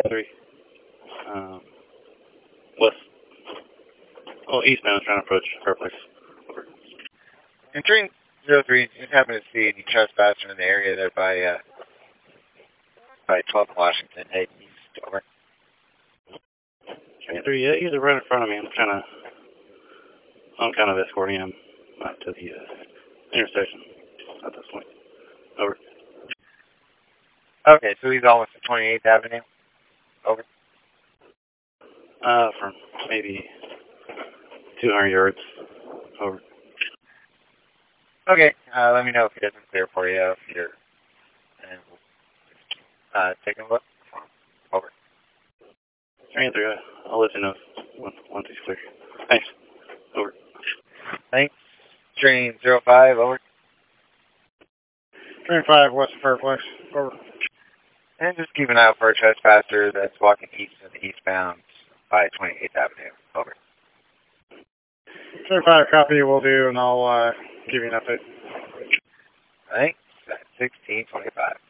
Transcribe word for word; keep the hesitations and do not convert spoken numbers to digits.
three. Um, west. Oh, eastbound, trying to approach her place. Over. And train zero three, you happen to see any trespasser in the area there by, uh, by twelfth Washington, head east, over. Train three, yeah, he's right in front of me. I'm trying to, I'm kind of escorting him out to the uh, intersection at this point. Over. Okay, so he's almost at twenty-eighth Avenue. Over. Uh, from maybe two hundred yards. Over. Okay, uh, let me know if it doesn't clear for you, if you're, and uh, taking a look. Over. Train three, I'll let you know once, once he's clear. Thanks. Over. Thanks. Train zero five, over. Train five, west of Fairplex. Over. And just keep an eye out for a trespasser that's walking east and eastbound by twenty-eighth Avenue. Over. Train five, copy, will do, and I'll uh, give you an update. Thanks. That's sixteen twenty-five.